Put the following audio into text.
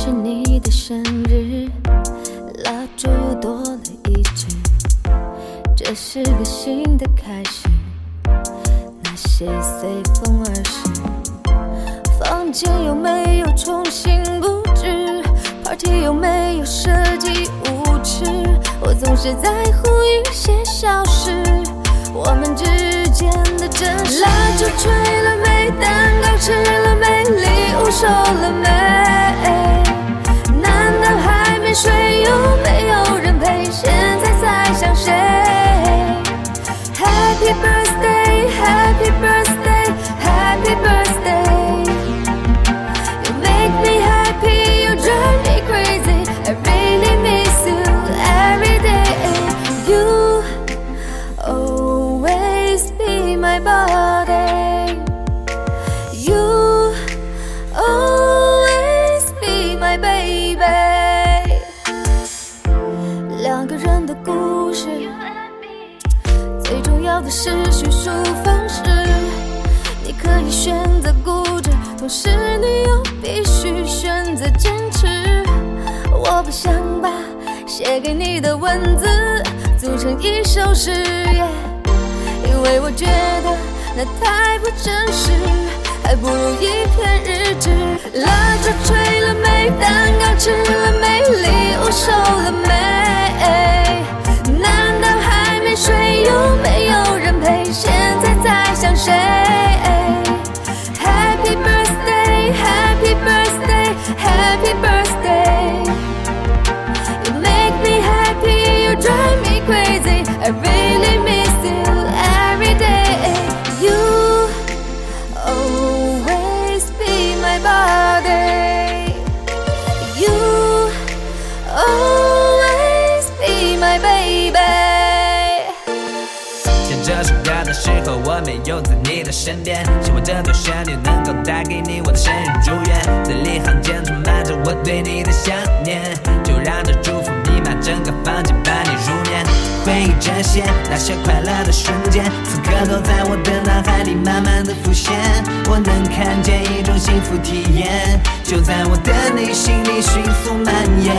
是你的生日，蜡烛又多了一支，这是个新的开始，那些随风而逝。房间有没有重新布置？ Party 有没有设计舞池？我总是在乎一些小事，我们之间的真实。蜡烛吹了没？蛋糕吃了没？礼物收了没？难道还没睡？有没有人陪？现在才想谁 ？Happy birthday, happy birthday, happy birthday. You make me happy, you drive me crazy. I really miss you every day. You always be my body. You always be my baby. 两个人的故事，最重要的是叙述方式。你可以选择固执，同时你又必须选择坚持。我不想把写给你的文字组成一首诗，因为我觉得那太不真实，还不如一篇日志。蜡烛吹了没？蛋糕吃了没？礼物收了没？难道还没睡？有没有人陪？现在才想谁 ？Happy birthday, happy birthday, happy birthday. You make me happy, you drive me crazy. I really miss you every day. You always be my body. You always be my baby. 写这首歌的时候，我没有在你的身边，希望这段旋律能够带给你我的生日祝愿，字里行间充满着我对你的想念，就让这祝福弥漫整个房间，伴你入眠。回忆这些那些快乐的瞬间，此刻都在我的脑海里慢慢的浮现，我能看见一种幸福体验，就在我的内心里迅速蔓延。